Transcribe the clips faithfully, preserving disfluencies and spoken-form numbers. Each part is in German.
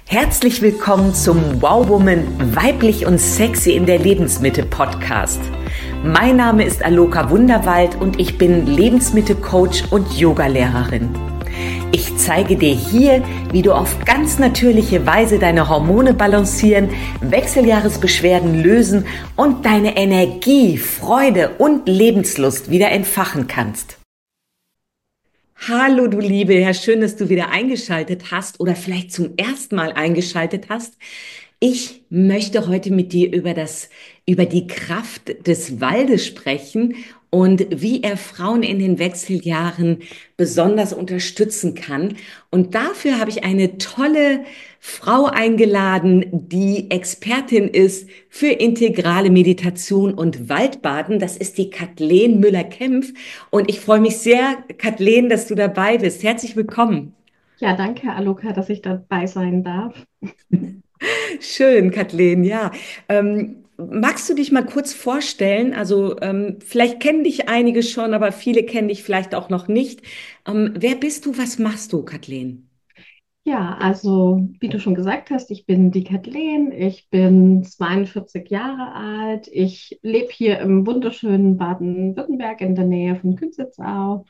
Herzlich willkommen zum Wow Woman Weiblich und Sexy in der Lebensmitte Podcast. Mein Name ist Aloka Wunderwald und ich bin Lebensmitte-Coach und Yogalehrerin. Ich zeige dir hier, wie du auf ganz natürliche Weise deine Hormone balancieren, Wechseljahresbeschwerden lösen und deine Energie, Freude und Lebenslust wieder entfachen kannst. Hallo du Liebe, ja schön, dass du wieder eingeschaltet hast oder vielleicht zum ersten Mal eingeschaltet hast. Ich möchte heute mit dir über das, über die Kraft des Waldes sprechen und wie er Frauen in den Wechseljahren besonders unterstützen kann. Und dafür habe ich eine tolle Frau eingeladen, die Expertin ist für integrale Meditation und Waldbaden. Das ist die Kathleen Müller-Kempf. Und ich freue mich sehr, Kathleen, dass du dabei bist. Herzlich willkommen. Ja, danke, Aloka, dass ich dabei sein darf. Schön, Kathleen, ja. Ähm, magst du dich mal kurz vorstellen? Also ähm, vielleicht kennen dich einige schon, aber viele kennen dich vielleicht auch noch nicht. Ähm, wer bist du? Was machst du, Kathleen? Ja, also wie du schon gesagt hast, ich bin die Kathleen, ich bin zweiundvierzig Jahre alt, ich lebe hier im wunderschönen Baden-Württemberg in der Nähe von Künzelsau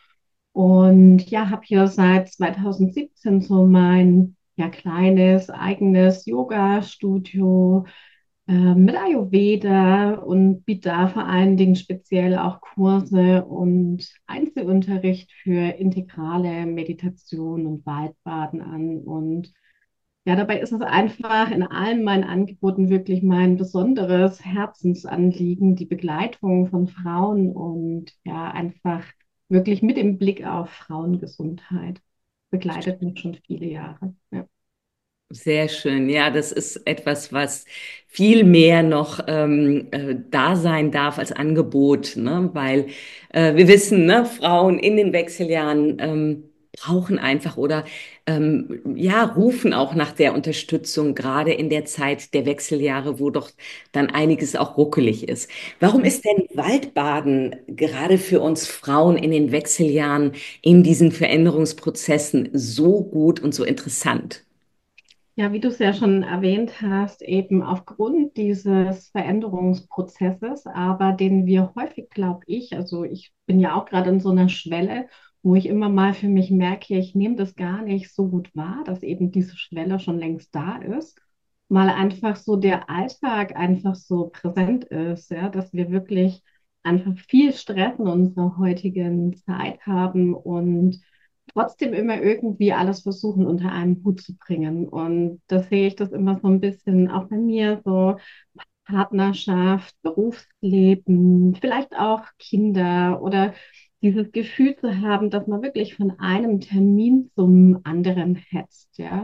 und ja, habe hier seit zweitausendsiebzehn so mein ja, kleines eigenes Yoga-Studio äh, mit Ayurveda und biete da vor allen Dingen speziell auch Kurse und Einzelunterricht für integrale Meditation und Waldbaden an. Und ja, dabei ist es einfach in allen meinen Angeboten wirklich mein besonderes Herzensanliegen, die Begleitung von Frauen und ja, einfach wirklich mit dem Blick auf Frauengesundheit. Begleitet mich schon viele Jahre. Ja. Sehr schön. Ja, das ist etwas, was viel mehr noch ähm, äh, da sein darf als Angebot, ne? Weil äh, wir wissen, ne, Frauen in den Wechseljahren ähm, brauchen einfach oder ähm, ja, rufen auch nach der Unterstützung, gerade in der Zeit der Wechseljahre, wo doch dann einiges auch ruckelig ist. Warum ist denn Waldbaden gerade für uns Frauen in den Wechseljahren in diesen Veränderungsprozessen so gut und so interessant? Ja, wie du es ja schon erwähnt hast, eben aufgrund dieses Veränderungsprozesses, aber den wir häufig, glaube ich, also ich bin ja auch gerade in so einer Schwelle, wo ich immer mal für mich merke, ich nehme das gar nicht so gut wahr, dass eben diese Schwelle schon längst da ist, mal einfach so der Alltag einfach so präsent ist, ja, dass wir wirklich einfach viel Stress in unserer heutigen Zeit haben und trotzdem immer irgendwie alles versuchen unter einen Hut zu bringen. Und da sehe ich das immer so ein bisschen auch bei mir, so Partnerschaft, Berufsleben, vielleicht auch Kinder oder dieses Gefühl zu haben, dass man wirklich von einem Termin zum anderen hetzt, ja.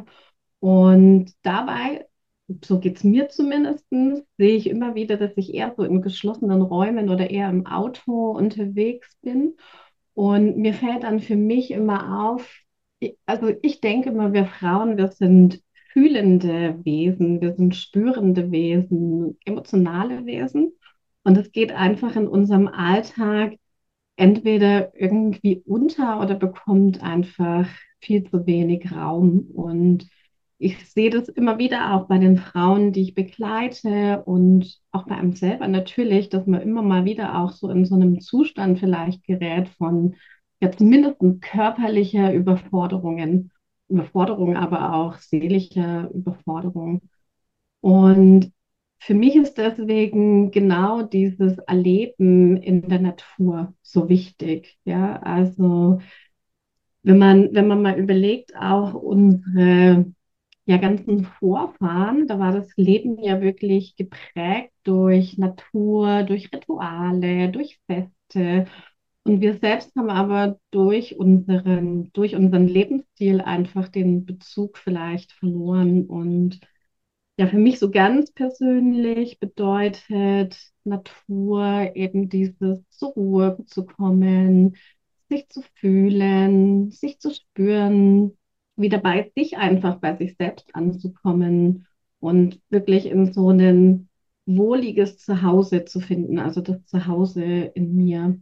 Und dabei, so geht es mir zumindest, sehe ich immer wieder, dass ich eher so in geschlossenen Räumen oder eher im Auto unterwegs bin. Und mir fällt dann für mich immer auf, ich- also ich denke immer, wir Frauen, wir sind fühlende Wesen, wir sind spürende Wesen, emotionale Wesen. Und es geht einfach in unserem Alltag entweder irgendwie unter oder bekommt einfach viel zu wenig Raum. Und ich sehe das immer wieder auch bei den Frauen, die ich begleite und auch bei einem selber natürlich, dass man immer mal wieder auch so in so einem Zustand vielleicht gerät von ja zumindest körperlicher Überforderungen, Überforderung, aber auch seelischer Überforderung. Und für mich ist deswegen genau dieses Erleben in der Natur so wichtig. Ja, also wenn man, wenn man mal überlegt, auch unsere ja, ganzen Vorfahren, da war das Leben ja wirklich geprägt durch Natur, durch Rituale, durch Feste. Und wir selbst haben aber durch unseren, durch unseren Lebensstil einfach den Bezug vielleicht verloren. Und ja, für mich so ganz persönlich bedeutet Natur eben dieses zur Ruhe zu kommen, sich zu fühlen, sich zu spüren, wieder bei sich einfach bei sich selbst anzukommen und wirklich in so ein wohliges Zuhause zu finden, also das Zuhause in mir.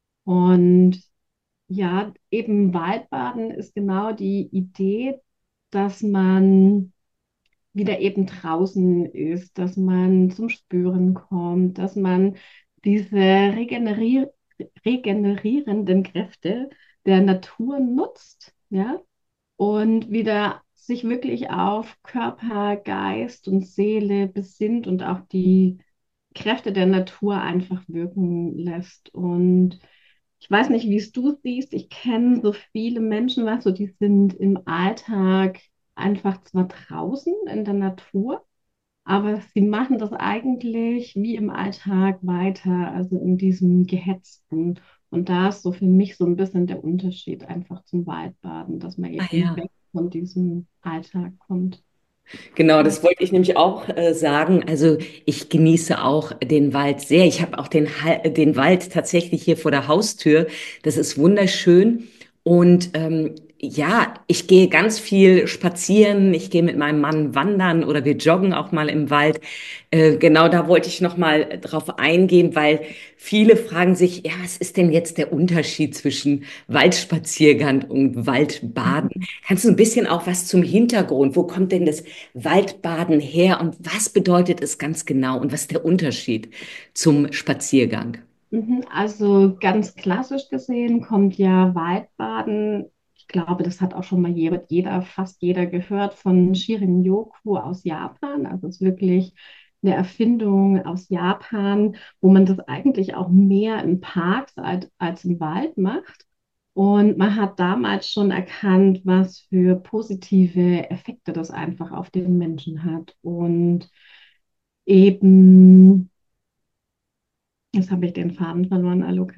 Und ja, eben Waldbaden ist genau die Idee, dass man wieder eben draußen ist, dass man zum Spüren kommt, dass man diese regenerier regenerierenden Kräfte der Natur nutzt, ja, und wieder sich wirklich auf Körper, Geist und Seele besinnt und auch die Kräfte der Natur einfach wirken lässt. Und ich weiß nicht, wie es du siehst. Ich kenne so viele Menschen, weißt du, die sind im Alltag einfach zwar draußen in der Natur, aber sie machen das eigentlich wie im Alltag weiter, also in diesem Gehetzten. Und da ist so für mich so ein bisschen der Unterschied einfach zum Waldbaden, dass man Ah eben ja. weg von diesem Alltag kommt. Genau, das wollte ich nämlich auch äh, sagen. Also ich genieße auch den Wald sehr. Ich habe auch den, Ha- den Wald tatsächlich hier vor der Haustür. Das ist wunderschön. Und ähm, ja, ich gehe ganz viel spazieren. Ich gehe mit meinem Mann wandern oder wir joggen auch mal im Wald. Äh, genau da wollte ich noch mal drauf eingehen, weil viele fragen sich, ja, was ist denn jetzt der Unterschied zwischen Waldspaziergang und Waldbaden? Kannst du ein bisschen auch was zum Hintergrund? Wo kommt denn das Waldbaden her und was bedeutet es ganz genau und was ist der Unterschied zum Spaziergang? Mhm. Also ganz klassisch gesehen kommt ja Waldbaden. Ich glaube, das hat auch schon mal jeder, jeder, fast jeder gehört von Shirin-Yoku aus Japan. Also es ist wirklich eine Erfindung aus Japan, wo man das eigentlich auch mehr in Parks als, als im Wald macht. Und man hat damals schon erkannt, was für positive Effekte das einfach auf den Menschen hat. Und eben, jetzt habe ich den Faden verloren, Aluka.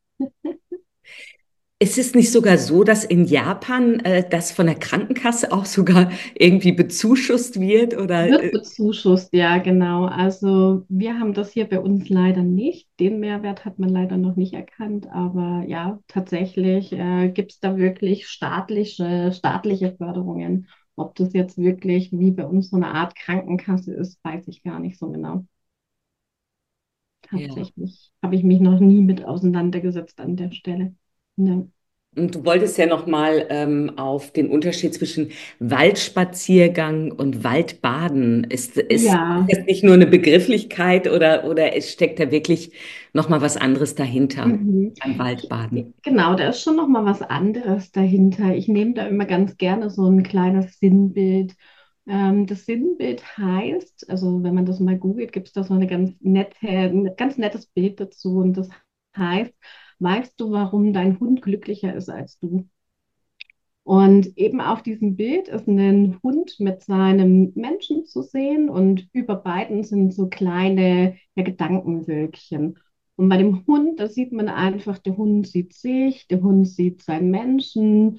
Ist es nicht sogar so, dass in Japan äh, das von der Krankenkasse auch sogar irgendwie bezuschusst wird oder Wird äh, bezuschusst, ja, genau. Also wir haben das hier bei uns leider nicht. Den Mehrwert hat man leider noch nicht erkannt, aber ja, tatsächlich äh, gibt es da wirklich staatliche, staatliche Förderungen. Ob das jetzt wirklich wie bei uns so eine Art Krankenkasse ist, weiß ich gar nicht so genau. ja. Tatsächlich habe ich mich noch nie mit auseinandergesetzt an der Stelle. Ja. Und du wolltest ja noch mal ähm, auf den Unterschied zwischen Waldspaziergang und Waldbaden. Ist, ist, ist Ja. das nicht nur eine Begrifflichkeit oder, oder es steckt da wirklich noch mal was anderes dahinter Mhm. beim Waldbaden? Genau, da ist schon noch mal was anderes dahinter. Ich nehme da immer ganz gerne so ein kleines Sinnbild. Ähm, das Sinnbild heißt, also wenn man das mal googelt, gibt es da so eine ganz nette, ein ganz nettes Bild dazu. Und das heißt, weißt du, warum dein Hund glücklicher ist als du? Und eben auf diesem Bild ist ein Hund mit seinem Menschen zu sehen und über beiden sind so kleine, ja, Gedankenwölkchen. Und bei dem Hund, da sieht man einfach, der Hund sieht sich, der Hund sieht seinen Menschen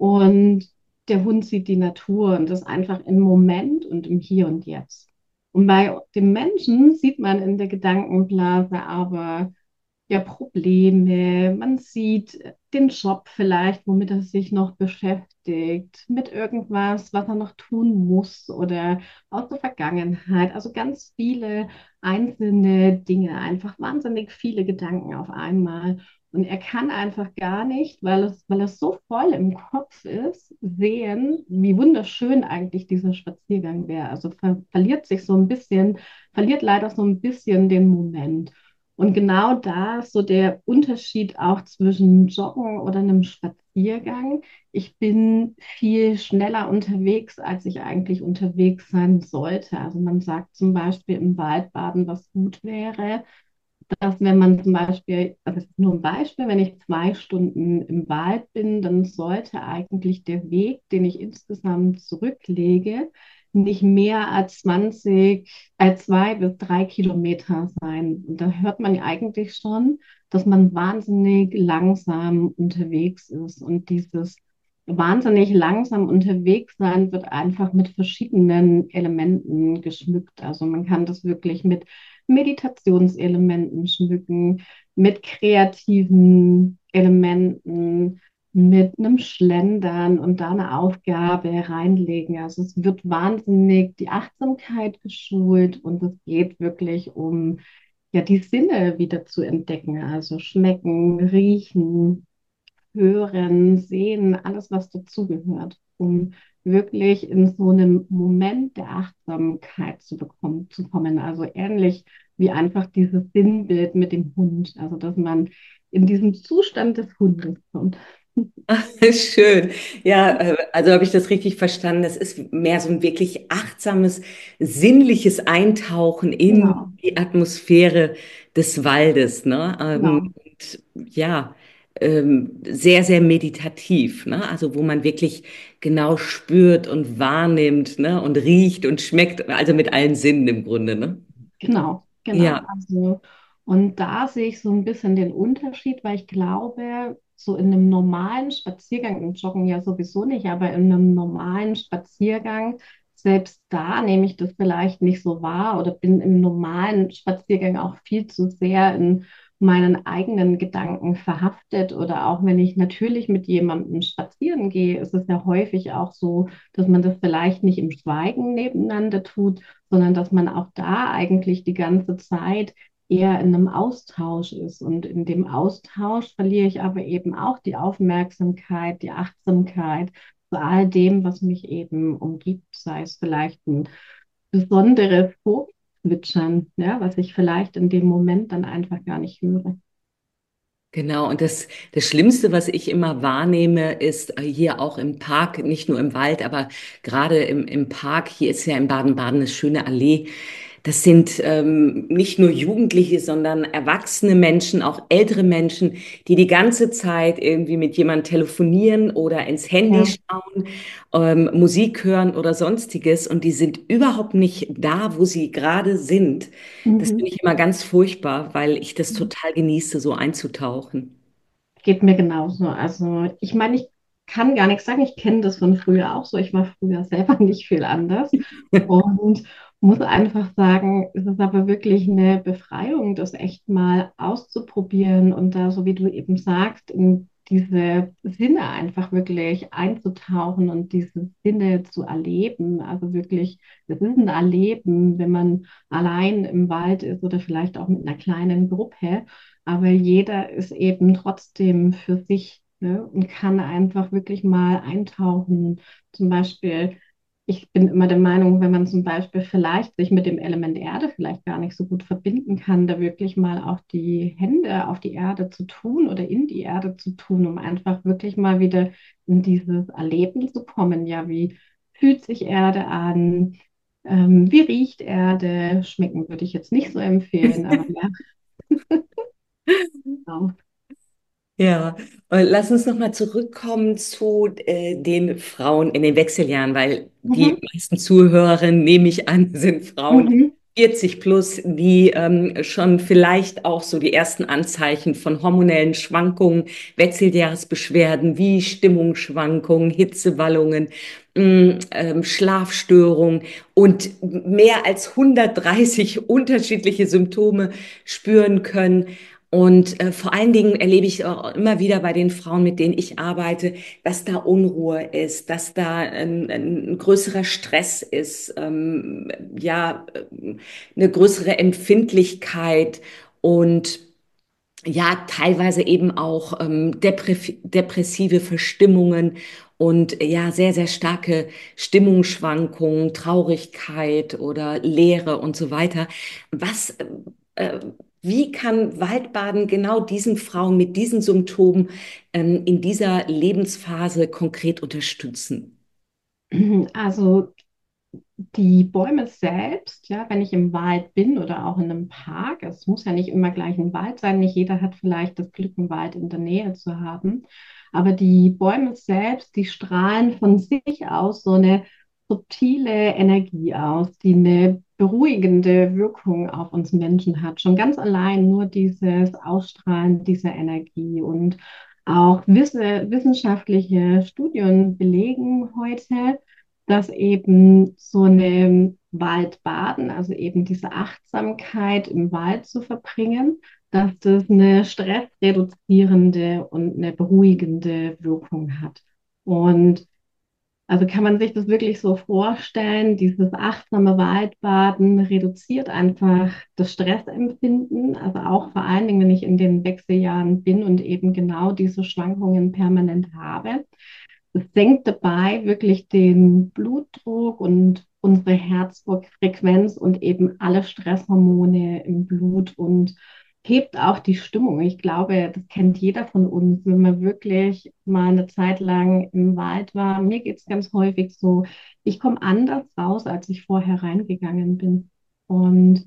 und der Hund sieht die Natur und das einfach im Moment und im Hier und Jetzt. Und bei dem Menschen sieht man in der Gedankenblase aber ja, Probleme, man sieht den Job vielleicht, womit er sich noch beschäftigt, mit irgendwas, was er noch tun muss oder aus der Vergangenheit. Also ganz viele einzelne Dinge, einfach wahnsinnig viele Gedanken auf einmal. Und er kann einfach gar nicht, weil es, weil er so voll im Kopf ist, sehen, wie wunderschön eigentlich dieser Spaziergang wäre. Also ver verliert sich so ein bisschen, verliert leider so ein bisschen den Moment. Und genau da ist so der Unterschied auch zwischen Joggen oder einem Spaziergang. Ich bin viel schneller unterwegs, als ich eigentlich unterwegs sein sollte. Also man sagt zum Beispiel im Waldbaden, was gut wäre, dass wenn man zum Beispiel, also das ist nur ein Beispiel, wenn ich zwei Stunden im Wald bin, dann sollte eigentlich der Weg, den ich insgesamt zurücklege, nicht mehr als zwanzig, äh, zwei bis drei Kilometer sein. Und da hört man ja eigentlich schon, dass man wahnsinnig langsam unterwegs ist. Und dieses wahnsinnig langsam unterwegs sein wird einfach mit verschiedenen Elementen geschmückt. Also man kann das wirklich mit Meditationselementen schmücken, mit kreativen Elementen, mit einem Schlendern und da eine Aufgabe reinlegen. Also es wird wahnsinnig die Achtsamkeit geschult und es geht wirklich um ja die Sinne wieder zu entdecken. Also schmecken, riechen, hören, sehen, alles was dazugehört, um wirklich in so einem Moment der Achtsamkeit zu bekommen, zu kommen. Also ähnlich wie einfach dieses Sinnbild mit dem Hund. Also dass man in diesen Zustand des Hundes kommt. Schön. Ja, äh, also habe ich das richtig verstanden. Das ist mehr so ein wirklich achtsames, sinnliches Eintauchen in Genau, die Atmosphäre des Waldes, ne? Ähm, genau. und ja, ähm, sehr, sehr meditativ, ne? Also wo man wirklich genau spürt und wahrnimmt, ne? Und riecht und schmeckt, also mit allen Sinnen im Grunde, ne? Genau, genau. Ja. Also, und da sehe ich so ein bisschen den Unterschied, weil ich glaube, so in einem normalen Spaziergang, im Joggen ja sowieso nicht, aber in einem normalen Spaziergang, selbst da nehme ich das vielleicht nicht so wahr oder bin im normalen Spaziergang auch viel zu sehr in meinen eigenen Gedanken verhaftet. Oder auch wenn ich natürlich mit jemandem spazieren gehe, ist es ja häufig auch so, dass man das vielleicht nicht im Schweigen nebeneinander tut, sondern dass man auch da eigentlich die ganze Zeit eher in einem Austausch ist. Und in dem Austausch verliere ich aber eben auch die Aufmerksamkeit, die Achtsamkeit zu all dem, was mich eben umgibt, sei es vielleicht ein besonderes Vogelzwitschern, ja, was ich vielleicht in dem Moment dann einfach gar nicht höre. Genau, und das, das Schlimmste, was ich immer wahrnehme, ist äh, hier auch im Park, nicht nur im Wald, aber gerade im, im Park, hier ist ja in Baden-Baden eine schöne Allee. Das sind ähm, nicht nur Jugendliche, sondern erwachsene Menschen, auch ältere Menschen, die die ganze Zeit irgendwie mit jemandem telefonieren oder ins Handy Ja. schauen, ähm, Musik hören oder sonstiges. Und die sind überhaupt nicht da, wo sie gerade sind. Das Mhm. finde ich immer ganz furchtbar, weil ich das total genieße, so einzutauchen. Geht mir genauso. Also ich meine, ich kann gar nichts sagen. Ich kenne das von früher auch so. Ich war früher selber nicht viel anders und muss einfach sagen, es ist aber wirklich eine Befreiung, das echt mal auszuprobieren und da, so wie du eben sagst, in diese Sinne einfach wirklich einzutauchen und diese Sinne zu erleben. Also wirklich, es ist ein Erleben, wenn man allein im Wald ist oder vielleicht auch mit einer kleinen Gruppe. Aber jeder ist eben trotzdem für sich, ne, und kann einfach wirklich mal eintauchen. Zum Beispiel, ich bin immer der Meinung, wenn man zum Beispiel vielleicht sich mit dem Element Erde vielleicht gar nicht so gut verbinden kann, da wirklich mal auch die Hände auf die Erde zu tun oder in die Erde zu tun, um einfach wirklich mal wieder in dieses Erleben zu kommen. Ja, wie fühlt sich Erde an? Ähm, wie riecht Erde? Schmecken würde ich jetzt nicht so empfehlen, aber ja, genau. Ja, und lass uns nochmal zurückkommen zu äh, den Frauen in den Wechseljahren, weil die Mhm. meisten Zuhörerinnen, nehme ich an, sind Frauen Mhm. vierzig plus, die ähm, schon vielleicht auch so die ersten Anzeichen von hormonellen Schwankungen, Wechseljahresbeschwerden wie Stimmungsschwankungen, Hitzewallungen, mh, ähm, Schlafstörungen und mehr als hundertdreißig unterschiedliche Symptome spüren können. Und äh, vor allen Dingen erlebe ich auch immer wieder bei den Frauen, mit denen ich arbeite, dass da Unruhe ist, dass da ein, ein größerer Stress ist, ähm, ja, äh, eine größere Empfindlichkeit und ja, teilweise eben auch ähm, depress depressive Verstimmungen und äh, ja, sehr, sehr starke Stimmungsschwankungen, Traurigkeit oder Leere und so weiter. Was, äh, wie kann Waldbaden genau diesen Frauen mit diesen Symptomen ähm, in dieser Lebensphase konkret unterstützen? Also die Bäume selbst, ja, wenn ich im Wald bin oder auch in einem Park, es muss ja nicht immer gleich ein Wald sein, nicht jeder hat vielleicht das Glück, einen Wald in der Nähe zu haben, aber die Bäume selbst, die strahlen von sich aus so eine subtile Energie aus, die eine beruhigende Wirkung auf uns Menschen hat. Schon ganz allein nur dieses Ausstrahlen dieser Energie. Und auch wisse, wissenschaftliche Studien belegen heute, dass eben so eine Waldbaden, also eben diese Achtsamkeit im Wald zu verbringen, dass das eine stressreduzierende und eine beruhigende Wirkung hat. Und also kann man sich das wirklich so vorstellen, dieses achtsame Waldbaden reduziert einfach das Stressempfinden, also auch vor allen Dingen, wenn ich in den Wechseljahren bin und eben genau diese Schwankungen permanent habe. Es senkt dabei wirklich den Blutdruck und unsere Herzfrequenz und eben alle Stresshormone im Blut und hebt auch die Stimmung. Ich glaube, das kennt jeder von uns, wenn man wirklich mal eine Zeit lang im Wald war. Mir geht es ganz häufig so, ich komme anders raus, als ich vorher reingegangen bin. Und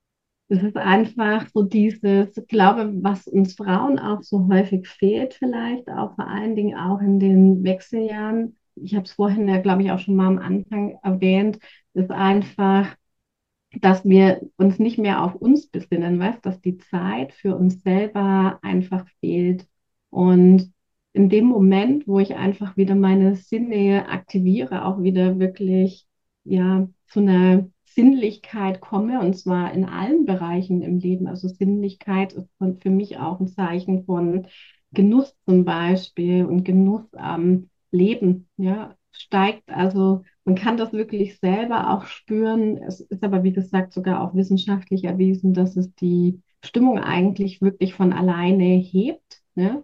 es ist einfach so dieses, ich glaube, was uns Frauen auch so häufig fehlt, vielleicht auch vor allen Dingen auch in den Wechseljahren. Ich habe es vorhin ja, glaube ich, auch schon mal am Anfang erwähnt, ist einfach, dass wir uns nicht mehr auf uns besinnen, weißt, dass die Zeit für uns selber einfach fehlt. Und in dem Moment, wo ich einfach wieder meine Sinne aktiviere, auch wieder wirklich, ja, zu einer Sinnlichkeit komme, und zwar in allen Bereichen im Leben. Also Sinnlichkeit ist von, für mich auch ein Zeichen von Genuss zum Beispiel und Genuss am Leben, ja, steigt also man kann das wirklich selber auch spüren. Es ist aber, wie gesagt, sogar auch wissenschaftlich erwiesen, dass es die Stimmung eigentlich wirklich von alleine hebt. Ne?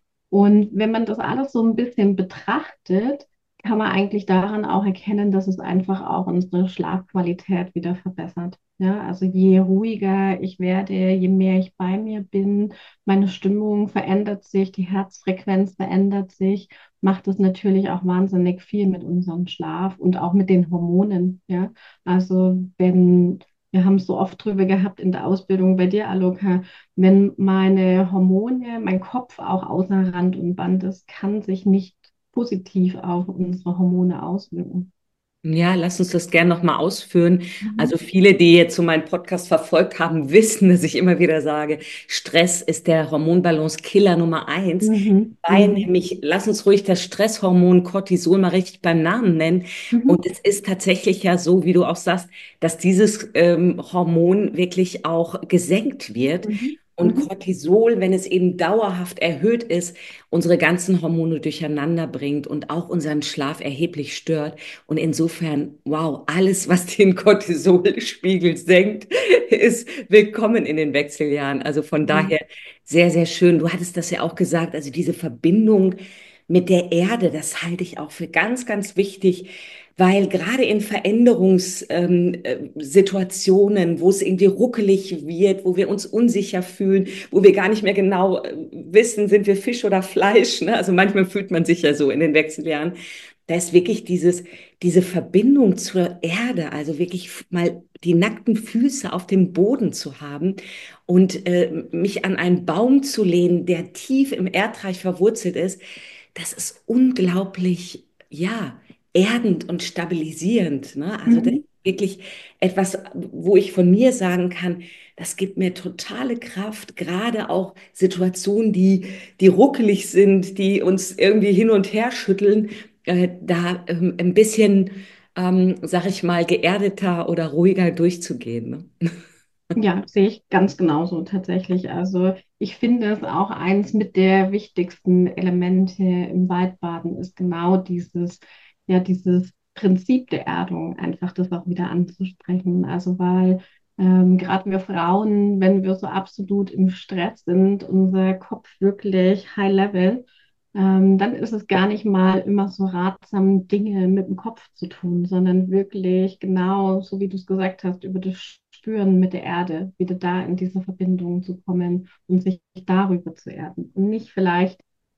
Und wenn man das alles so ein bisschen betrachtet, kann man eigentlich daran auch erkennen, dass es einfach auch unsere Schlafqualität wieder verbessert. Ja, also je ruhiger ich werde, je mehr ich bei mir bin, meine Stimmung verändert sich, die Herzfrequenz verändert sich, macht es natürlich auch wahnsinnig viel mit unserem Schlaf und auch mit den Hormonen. Ja, also wenn wir haben es so oft drüber gehabt in der Ausbildung bei dir, Aloka, wenn meine Hormone, mein Kopf auch außer Rand und Band ist, kann sich nicht positiv auf unsere Hormone auswirken. Ja, lass uns das gerne nochmal ausführen. Mhm. Also viele, die jetzt so meinen Podcast verfolgt haben, wissen, dass ich immer wieder sage, Stress ist der Hormonbalance-Killer Nummer eins. Mhm. Weil Mhm. nämlich, lass uns ruhig das Stresshormon Cortisol mal richtig beim Namen nennen. Und Mhm. es ist tatsächlich ja so, wie du auch sagst, dass dieses ähm, Hormon wirklich auch gesenkt wird. Mhm. Und Mhm. Cortisol, wenn es eben dauerhaft erhöht ist, unsere ganzen Hormone durcheinander bringt und auch unseren Schlaf erheblich stört. Und insofern, wow, alles, was den Cortisolspiegel senkt, ist willkommen in den Wechseljahren. Also von Ja. daher sehr, sehr schön. Du hattest das ja auch gesagt, also diese Verbindung mit der Erde, das halte ich auch für ganz, ganz wichtig, weil gerade in Veränderungssituationen, ähm, äh, Situationen, wo es irgendwie ruckelig wird, wo wir uns unsicher fühlen, wo wir gar nicht mehr genau äh, wissen, sind wir Fisch oder Fleisch, ne? Also manchmal fühlt man sich ja so in den Wechseljahren. Da ist wirklich dieses, diese Verbindung zur Erde, also wirklich mal die nackten Füße auf dem Boden zu haben und äh, mich an einen Baum zu lehnen, der tief im Erdreich verwurzelt ist, das ist unglaublich, ja, erdend und stabilisierend, ne? Also das ist Mhm. wirklich etwas, wo ich von mir sagen kann, das gibt mir totale Kraft, gerade auch Situationen, die, die ruckelig sind, die uns irgendwie hin und her schütteln, äh, da ähm, ein bisschen, ähm, sag ich mal, geerdeter oder ruhiger durchzugehen. Ne? Ja, sehe ich ganz genauso tatsächlich. Also ich finde es auch eins mit der wichtigsten Elemente im Waldbaden ist genau dieses, ja, dieses Prinzip der Erdung, einfach das auch wieder anzusprechen. Also weil ähm, gerade wir Frauen, wenn wir so absolut im Stress sind, unser Kopf wirklich high level, ähm, dann ist es gar nicht mal immer so ratsam, Dinge mit dem Kopf zu tun, sondern wirklich genau, so wie du es gesagt hast, über das Spüren mit der Erde, wieder da in diese Verbindung zu kommen und sich darüber zu erden. Und nicht vielleicht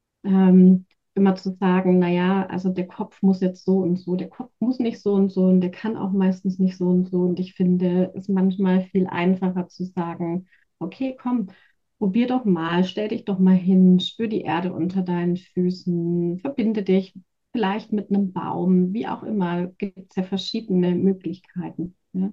ähm, immer zu sagen, naja, also der Kopf muss jetzt so und so, der Kopf muss nicht so und so und der kann auch meistens nicht so und so. Und ich finde es manchmal viel einfacher zu sagen, okay, komm, probier doch mal, stell dich doch mal hin, spür die Erde unter deinen Füßen, verbinde dich vielleicht mit einem Baum, wie auch immer, gibt es ja verschiedene Möglichkeiten. Ja?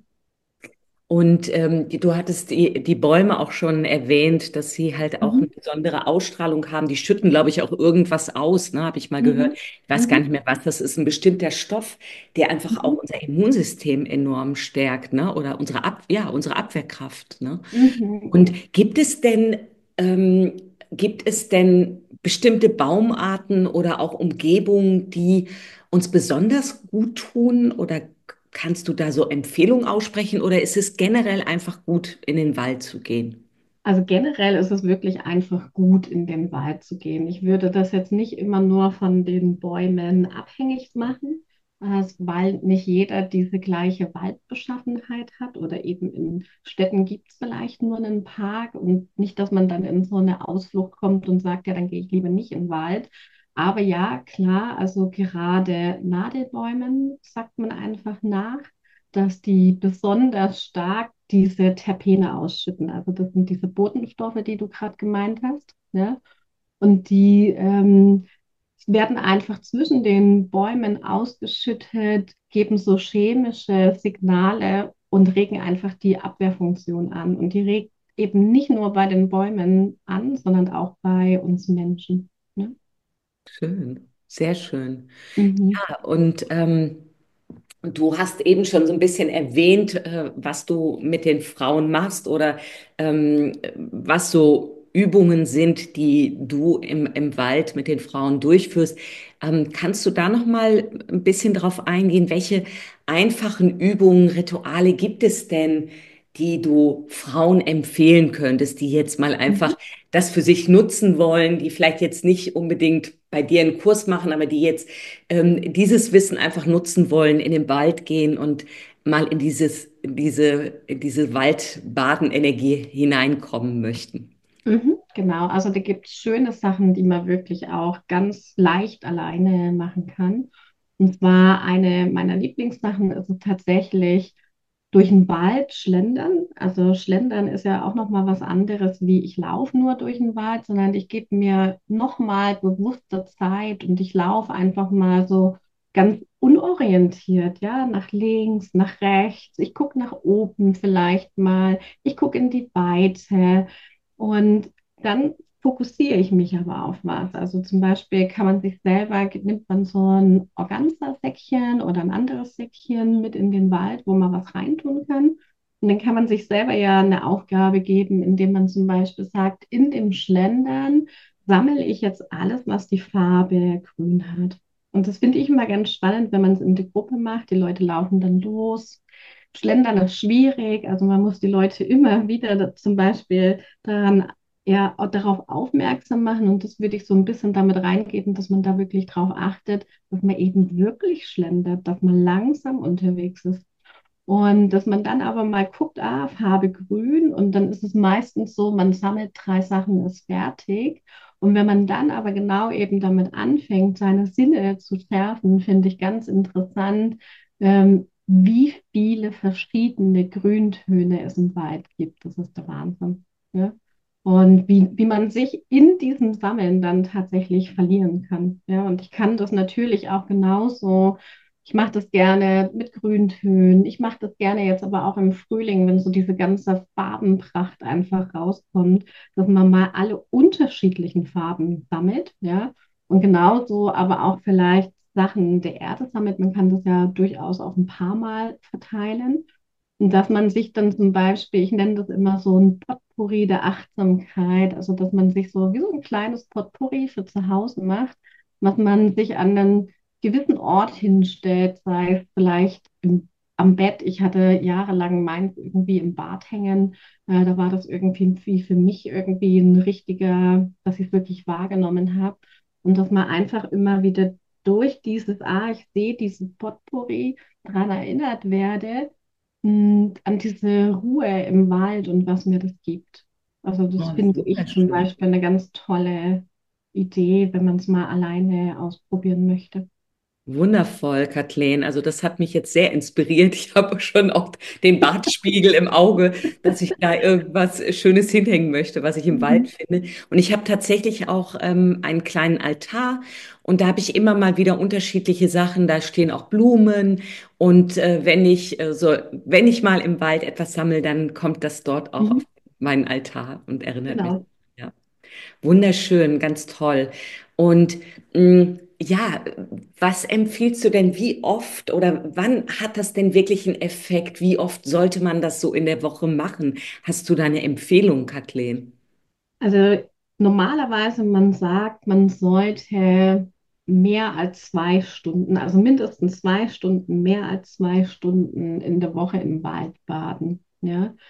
Und ähm, die, du hattest die, die Bäume auch schon erwähnt, dass sie halt auch eine Mhm. besondere Ausstrahlung haben. Die schütten, glaube ich, auch irgendwas aus, ne, habe ich mal gehört. Mhm. Ich weiß gar nicht Mhm. mehr, was das ist. Ein bestimmter Stoff, der einfach auch Mhm. unser Immunsystem enorm stärkt, ne? Oder unsere Ab ja, unsere Abwehrkraft, ne? Mhm. Und gibt es denn, ähm, gibt es denn bestimmte Baumarten oder auch Umgebungen, die uns besonders gut tun? Oder kannst du da so Empfehlungen aussprechen? Oder ist es generell einfach gut, in den Wald zu gehen? Also generell ist es wirklich einfach gut, in den Wald zu gehen. Ich würde das jetzt nicht immer nur von den Bäumen abhängig machen, äh, weil nicht jeder diese gleiche Waldbeschaffenheit hat oder eben in Städten gibt es vielleicht nur einen Park und nicht, dass man dann in so eine Ausflucht kommt und sagt, ja, dann gehe ich lieber nicht in den Wald. Aber ja, klar, also gerade Nadelbäumen sagt man einfach nach, dass die besonders stark diese Terpene ausschütten. Also das sind diese Botenstoffe, die du gerade gemeint hast. Ne? Und die ähm, werden einfach zwischen den Bäumen ausgeschüttet, geben so chemische Signale und regen einfach die Abwehrfunktion an. Und die regt eben nicht nur bei den Bäumen an, sondern auch bei uns Menschen. Ne? Schön, sehr schön. Mhm. Ja, und ähm, du hast eben schon so ein bisschen erwähnt, äh, was du mit den Frauen machst oder ähm, was so Übungen sind, die du im, im Wald mit den Frauen durchführst. Ähm, kannst du da noch mal ein bisschen drauf eingehen, welche einfachen Übungen, Rituale gibt es denn, die du Frauen empfehlen könntest, die jetzt mal Mhm. einfach das für sich nutzen wollen, die vielleicht jetzt nicht unbedingt bei dir einen Kurs machen, aber die jetzt ähm, dieses Wissen einfach nutzen wollen, in den Wald gehen und mal in dieses, in diese, in diese Waldbadenenergie hineinkommen möchten. Mhm, genau, also da gibt es schöne Sachen, die man wirklich auch ganz leicht alleine machen kann. Und zwar eine meiner Lieblingssachen ist es tatsächlich durch den Wald schlendern. Also schlendern ist ja auch noch mal was anderes, wie ich laufe nur durch den Wald, sondern ich gebe mir noch mal bewusste Zeit und ich laufe einfach mal so ganz unorientiert, ja, nach links, nach rechts. Ich gucke nach oben vielleicht mal. Ich gucke in die Weite. Und dann fokussiere ich mich aber auf was. Also zum Beispiel kann man sich selber, nimmt man so ein Organza-Säckchen oder ein anderes Säckchen mit in den Wald, wo man was reintun kann. Und dann kann man sich selber ja eine Aufgabe geben, indem man zum Beispiel sagt, in dem Schlendern sammle ich jetzt alles, was die Farbe grün hat. Und das finde ich immer ganz spannend, wenn man es in der Gruppe macht. Die Leute laufen dann los. Schlendern ist schwierig, also man muss die Leute immer wieder zum Beispiel daran, ja, auch darauf aufmerksam machen und das würde ich so ein bisschen damit reingeben, dass man da wirklich drauf achtet, dass man eben wirklich schlendert, dass man langsam unterwegs ist. Und dass man dann aber mal guckt, ah, Farbe grün und dann ist es meistens so, man sammelt drei Sachen, ist fertig. Und wenn man dann aber genau eben damit anfängt, seine Sinne zu schärfen, finde ich ganz interessant, ähm, wie viele verschiedene Grüntöne es im Wald gibt. Das ist der Wahnsinn. Ja? Und wie, wie man sich in diesem Sammeln dann tatsächlich verlieren kann. Ja? Und ich kann das natürlich auch genauso. Ich mache das gerne mit Grüntönen. Ich mache das gerne jetzt aber auch im Frühling, wenn so diese ganze Farbenpracht einfach rauskommt, dass man mal alle unterschiedlichen Farben sammelt, ja. Und genauso aber auch vielleicht Sachen der Erde sammelt. Man kann das ja durchaus auch ein paar Mal verteilen. Und dass man sich dann zum Beispiel, ich nenne das immer so ein Potpourri der Achtsamkeit, also dass man sich so wie so ein kleines Potpourri für zu Hause macht, was man sich an einen gewissen Ort hinstellt, sei es vielleicht im, am Bett. Ich hatte jahrelang meins irgendwie im Bad hängen. Äh, da war das irgendwie wie für mich irgendwie ein richtiger, dass ich es wirklich wahrgenommen habe. Und dass man einfach immer wieder durch dieses, ah, ich sehe dieses Potpourri daran erinnert werde, mh, an diese Ruhe im Wald und was mir das gibt. Also das Oh, finde super ich zum schön. Beispiel eine ganz tolle Idee, wenn man es mal alleine ausprobieren möchte. Wundervoll, Kathleen. Also das hat mich jetzt sehr inspiriert. Ich habe schon auch den Bartspiegel im Auge, dass ich da irgendwas Schönes hinhängen möchte, was ich im Wald Mhm. finde. Und ich habe tatsächlich auch ähm, einen kleinen Altar und da habe ich immer mal wieder unterschiedliche Sachen. Da stehen auch Blumen und äh, wenn ich äh, so, wenn ich mal im Wald etwas sammle, dann kommt das dort auch Mhm. auf meinen Altar und erinnert mich. Genau. Ja. Wunderschön, ganz toll. Und mh, ja, was empfiehlst du denn, wie oft oder wann hat das denn wirklich einen Effekt? Wie oft sollte man das so in der Woche machen? Hast du da eine Empfehlung, Kathleen? Also normalerweise, man sagt, man sollte mehr als zwei Stunden, also mindestens zwei Stunden, mehr als zwei Stunden in der Woche im Wald baden. Ja?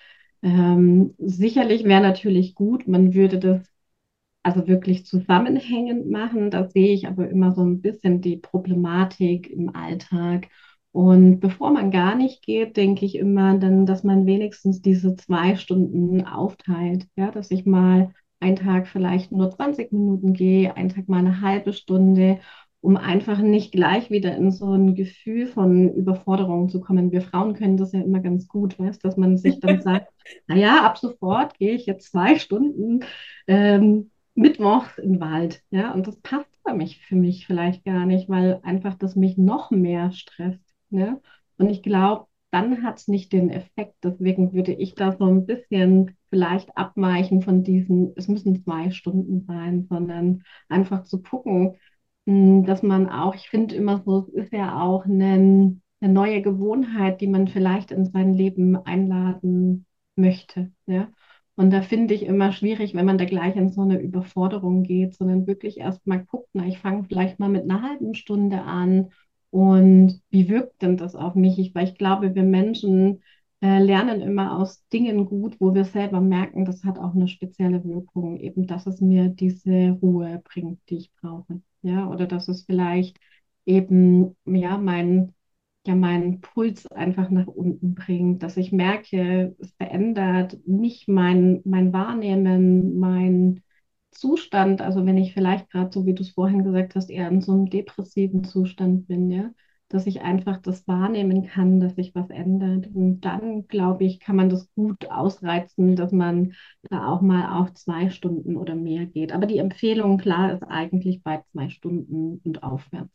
Ähm, sicherlich wäre natürlich gut, man würde das also wirklich zusammenhängend machen. Da sehe ich aber immer so ein bisschen die Problematik im Alltag. Und bevor man gar nicht geht, denke ich immer dann, dass man wenigstens diese zwei Stunden aufteilt. Ja, dass ich mal einen Tag vielleicht nur zwanzig Minuten gehe, einen Tag mal eine halbe Stunde, um einfach nicht gleich wieder in so ein Gefühl von Überforderung zu kommen. Wir Frauen können das ja immer ganz gut, weißt, dass man sich dann sagt, naja, ab sofort gehe ich jetzt zwei Stunden. Ähm, mittwochs im Wald, ja, und das passt für mich, für mich vielleicht gar nicht, weil einfach das mich noch mehr stresst, ne? Und ich glaube, dann hat es nicht den Effekt. Deswegen würde ich da so ein bisschen vielleicht abweichen von diesen, es müssen zwei Stunden sein, sondern einfach zu gucken, mh, dass man auch, ich finde immer so, es ist ja auch eine, eine neue Gewohnheit, die man vielleicht in sein Leben einladen möchte, ja. Und da finde ich immer schwierig, wenn man da gleich in so eine Überforderung geht, sondern wirklich erst mal guckt, na, ich fange vielleicht mal mit einer halben Stunde an und wie wirkt denn das auf mich? Ich, weil ich glaube, wir Menschen äh, lernen immer aus Dingen gut, wo wir selber merken, das hat auch eine spezielle Wirkung, eben, dass es mir diese Ruhe bringt, die ich brauche. Ja, oder dass es vielleicht eben, ja, mein ja meinen Puls einfach nach unten bringt, dass ich merke, es verändert mich, mein, mein Wahrnehmen, mein Zustand. Also wenn ich vielleicht gerade, so wie du es vorhin gesagt hast, eher in so einem depressiven Zustand bin, ja, dass ich einfach das wahrnehmen kann, dass sich was ändert. Und dann, glaube ich, kann man das gut ausreizen, dass man da auch mal auf zwei Stunden oder mehr geht. Aber die Empfehlung, klar, ist eigentlich bei zwei Stunden und aufwärts.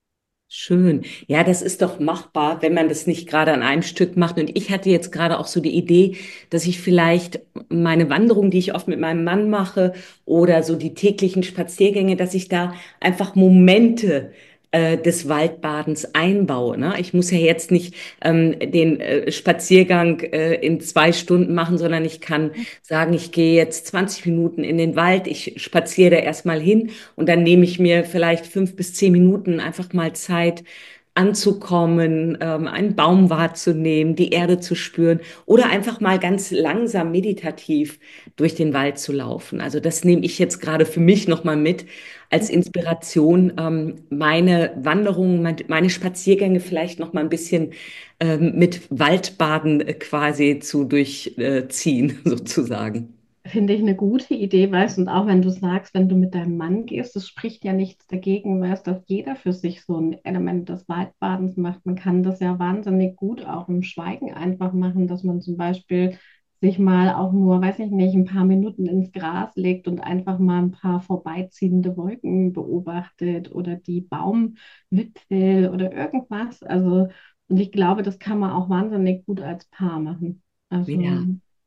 Schön. Ja, das ist doch machbar, wenn man das nicht gerade an einem Stück macht. Und ich hatte jetzt gerade auch so die Idee, dass ich vielleicht meine Wanderung, die ich oft mit meinem Mann mache, oder so die täglichen Spaziergänge, dass ich da einfach Momente äh, des Waldbadens einbaue. Ne? Ich muss ja jetzt nicht ähm, den äh, Spaziergang äh, in zwei Stunden machen, sondern ich kann sagen, ich gehe jetzt zwanzig Minuten in den Wald, ich spaziere da erstmal hin und dann nehme ich mir vielleicht fünf bis zehn Minuten einfach mal Zeit anzukommen, ähm, einen Baum wahrzunehmen, die Erde zu spüren oder einfach mal ganz langsam meditativ durch den Wald zu laufen. Also das nehme ich jetzt gerade für mich nochmal mit als Inspiration, ähm, meine Wanderungen, mein- meine Spaziergänge vielleicht nochmal ein bisschen ähm, mit Waldbaden äh, quasi zu durchziehen, sozusagen. Finde ich eine gute Idee, weißt, und auch wenn du sagst, wenn du mit deinem Mann gehst, es spricht ja nichts dagegen, weißt, dass jeder für sich so ein Element des Waldbadens macht. Man kann das ja wahnsinnig gut auch im Schweigen einfach machen, dass man zum Beispiel sich mal auch nur, weiß ich nicht, ein paar Minuten ins Gras legt und einfach mal ein paar vorbeiziehende Wolken beobachtet oder die Baumwipfel oder irgendwas. Also, und ich glaube, das kann man auch wahnsinnig gut als Paar machen. Also Ja.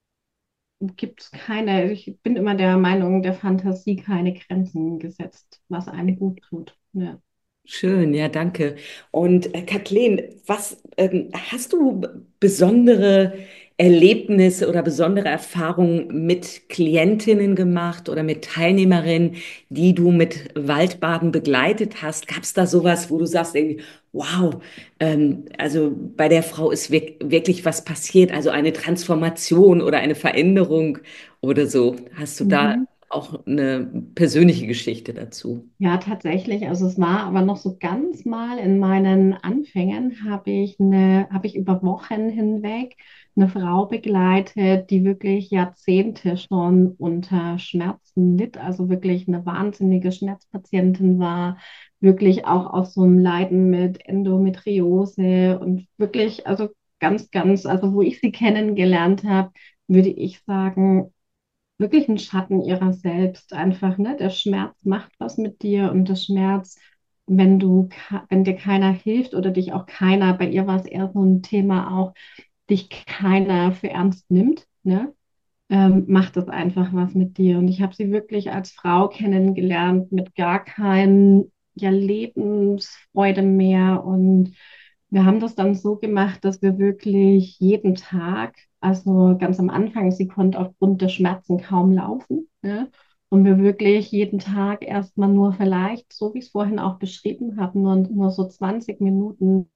gibt es keine, ich bin immer der Meinung, der Fantasie keine Grenzen gesetzt, was einem gut tut. Ja. Schön, ja, danke. Und äh, Kathleen, was ähm, hast du b- besondere Erlebnisse oder besondere Erfahrungen mit Klientinnen gemacht oder mit Teilnehmerinnen, die du mit Waldbaden begleitet hast? Gab es da sowas, wo du sagst, irgendwie, wow, ähm, also bei der Frau ist wirk wirklich was passiert, also eine Transformation oder eine Veränderung oder so? Hast du da Mhm. auch eine persönliche Geschichte dazu? Ja, tatsächlich. Also es war aber noch so ganz mal in meinen Anfängen, habe ich eine, habe ich über Wochen hinweg eine Frau begleitet, die wirklich Jahrzehnte schon unter Schmerzen litt, also wirklich eine wahnsinnige Schmerzpatientin war, wirklich auch aus so einem Leiden mit Endometriose und wirklich, also ganz, ganz, also wo ich sie kennengelernt habe, würde ich sagen, wirklich ein Schatten ihrer selbst einfach, ne? Der Schmerz macht was mit dir und der Schmerz, wenn du, ka- wenn dir keiner hilft oder dich auch keiner, bei ihr war es eher so ein Thema auch, dich keiner für ernst nimmt, ne? Ähm, macht das einfach was mit dir. Und ich habe sie wirklich als Frau kennengelernt mit gar kein, ja, Lebensfreude mehr. Und wir haben das dann so gemacht, dass wir wirklich jeden Tag, also ganz am Anfang, sie konnte aufgrund der Schmerzen kaum laufen, ne? Und wir wirklich jeden Tag erstmal nur vielleicht, so wie ich es vorhin auch beschrieben habe, nur, nur so zwanzig Minuten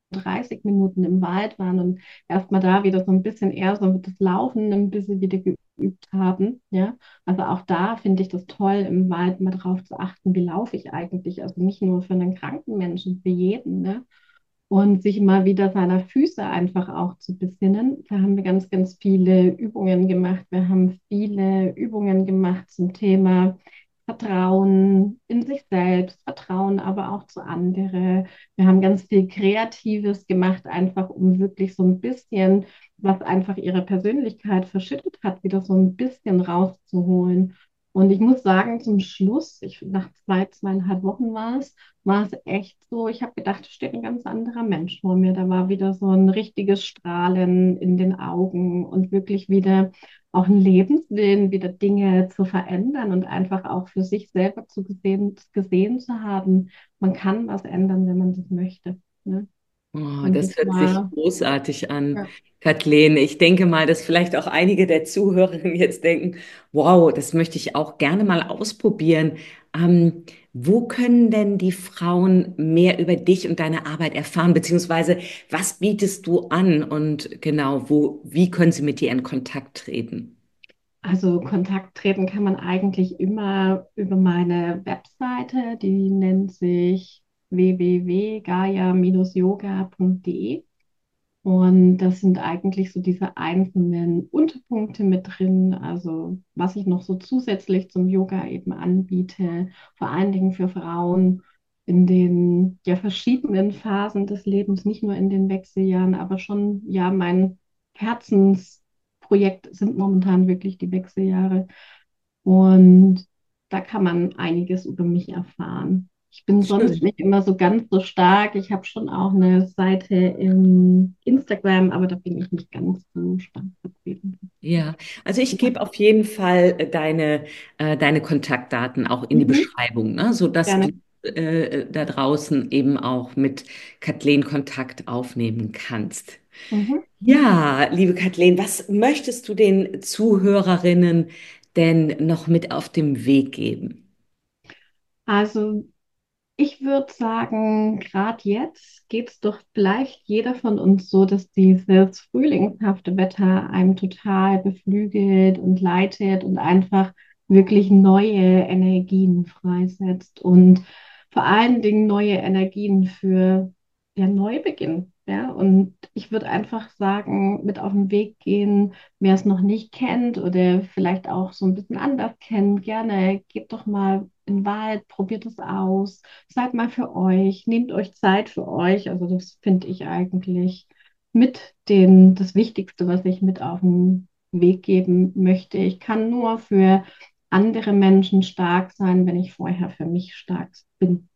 dreißig Minuten im Wald waren und erstmal da wieder so ein bisschen eher so mit das Laufen ein bisschen wieder geübt haben. Ja, also auch da finde ich das toll, im Wald mal drauf zu achten, wie laufe ich eigentlich. Also nicht nur für einen kranken Menschen, für jeden, ne? Und sich mal wieder seiner Füße einfach auch zu besinnen. Da haben wir ganz, ganz viele Übungen gemacht. Wir haben viele Übungen gemacht zum Thema Vertrauen in sich selbst, Vertrauen aber auch zu anderen. Wir haben ganz viel Kreatives gemacht, einfach um wirklich so ein bisschen, was einfach ihre Persönlichkeit verschüttet hat, wieder so ein bisschen rauszuholen. Und ich muss sagen, zum Schluss, ich, nach zwei, zweieinhalb Wochen war es, war es echt so, ich habe gedacht, da steht ein ganz anderer Mensch vor mir. Da war wieder so ein richtiges Strahlen in den Augen und wirklich wieder auch ein Lebenswillen, wieder Dinge zu verändern und einfach auch für sich selber zu gesehen, gesehen zu haben. Man kann was ändern, wenn man das möchte. Ne? Oh, Und das das hört sich war, großartig an, ja. Kathleen. Ich denke mal, dass vielleicht auch einige der Zuhörerinnen jetzt denken, wow, das möchte ich auch gerne mal ausprobieren. Ähm, wo können denn die Frauen mehr über dich und deine Arbeit erfahren, beziehungsweise was bietest du an und genau, wo, wie können sie mit dir in Kontakt treten? Also Kontakt treten kann man eigentlich immer über meine Webseite, die nennt sich w w w punkt gaia yoga punkt de. Und das sind eigentlich so diese einzelnen Unterpunkte mit drin, also was ich noch so zusätzlich zum Yoga eben anbiete, vor allen Dingen für Frauen in den ja verschiedenen Phasen des Lebens, nicht nur in den Wechseljahren, aber schon ja mein Herzensprojekt sind momentan wirklich die Wechseljahre. Und da kann man einiges über mich erfahren. Ich bin sonst Schön. nicht immer so ganz so stark. Ich habe schon auch eine Seite im Instagram, aber da bin ich nicht ganz so stark vertreten. Ja, also ich Ja. gebe auf jeden Fall äh, deine, äh, deine Kontaktdaten auch in die Mhm. Beschreibung, ne, sodass du Gerne. äh, da draußen eben auch mit Kathleen Kontakt aufnehmen kannst. Mhm. Ja, liebe Kathleen, was möchtest du den Zuhörerinnen denn noch mit auf den Weg geben? Also ich würde sagen, gerade jetzt geht es doch vielleicht jeder von uns so, dass dieses frühlingshafte Wetter einem total beflügelt und leitet und einfach wirklich neue Energien freisetzt und vor allen Dingen neue Energien für den Neubeginn. Ja? Und ich würde einfach sagen, mit auf den Weg gehen, wer es noch nicht kennt oder vielleicht auch so ein bisschen anders kennt, gerne geht doch mal in den Wald, probiert es aus. Seid mal für euch, nehmt euch Zeit für euch. Also das finde ich eigentlich mit den, das Wichtigste, was ich mit auf den Weg geben möchte. Ich kann nur für andere Menschen stark sein, wenn ich vorher für mich stark bin.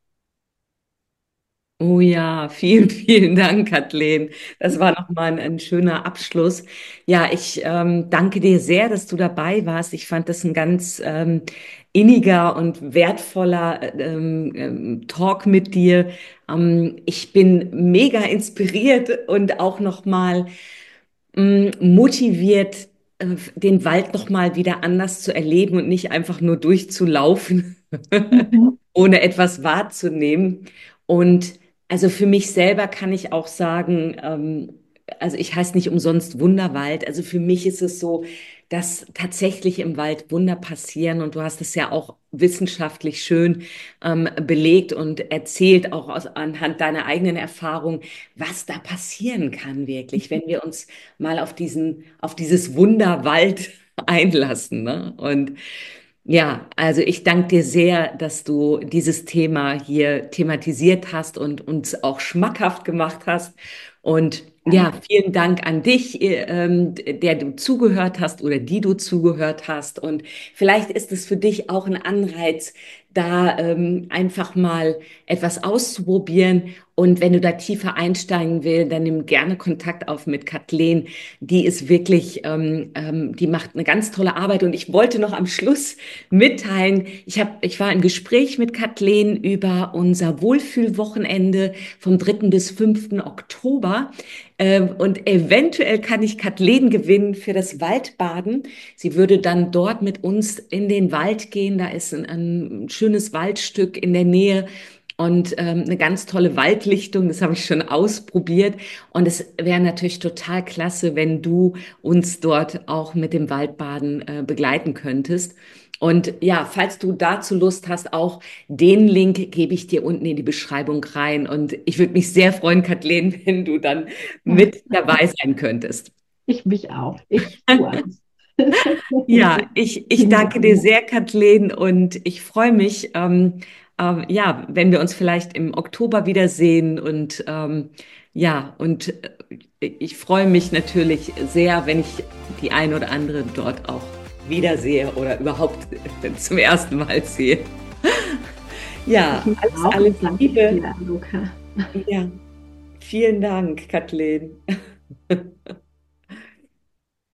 Oh ja, vielen, vielen Dank, Kathleen. Das war nochmal ein, ein schöner Abschluss. Ja, ich ähm, danke dir sehr, dass du dabei warst. Ich fand das ein ganz ähm, inniger und wertvoller ähm, ähm, Talk mit dir. Ähm, ich bin mega inspiriert und auch nochmal mh, motiviert, äh, den Wald nochmal wieder anders zu erleben und nicht einfach nur durchzulaufen, Mhm. ohne etwas wahrzunehmen. Und also für mich selber kann ich auch sagen, ähm, also ich heiße nicht umsonst Wunderwald. Also für mich ist es so, dass tatsächlich im Wald Wunder passieren. Und du hast es ja auch wissenschaftlich schön ähm, belegt und erzählt, auch aus, anhand deiner eigenen Erfahrung, was da passieren kann wirklich, wenn wir uns mal auf diesen, auf dieses Wunderwald einlassen, ne? Und ja, also ich danke dir sehr, dass du dieses Thema hier thematisiert hast und uns auch schmackhaft gemacht hast. Und ja, vielen Dank an dich, äh, ähm, der du zugehört hast oder die du zugehört hast. Und vielleicht ist es für dich auch ein Anreiz, da ähm, einfach mal etwas auszuprobieren. Und wenn du da tiefer einsteigen willst, dann nimm gerne Kontakt auf mit Kathleen. Die ist wirklich, ähm, ähm, die macht eine ganz tolle Arbeit. Und ich wollte noch am Schluss mitteilen, ich hab, ich war im Gespräch mit Kathleen über unser Wohlfühlwochenende vom dritten bis fünften Oktober. Ähm, und eventuell kann ich Kathleen gewinnen für das Waldbaden. Sie würde dann dort mit uns in den Wald gehen. Da ist ein, ein schönes Waldstück in der Nähe. und ähm, eine ganz tolle Waldlichtung, das habe ich schon ausprobiert. Und es wäre natürlich total klasse, wenn du uns dort auch mit dem Waldbaden äh, begleiten könntest. Und ja, falls du dazu Lust hast, auch den Link gebe ich dir unten in die Beschreibung rein. Und ich würde mich sehr freuen, Kathleen, wenn du dann Ja, mit dabei sein könntest. ich mich auch. Ich tue alles. Ja, ich, ich danke dir sehr, Kathleen, und ich freue mich, ähm, ähm, ja, wenn wir uns vielleicht im Oktober wiedersehen. Und ähm, ja, und äh, ich freue mich natürlich sehr, wenn ich die ein oder andere dort auch wiedersehe oder überhaupt zum ersten Mal sehe. Ich Ja, mich alles, auch alles und danke Liebe. dir, Luca. Ja, vielen Dank, Kathleen.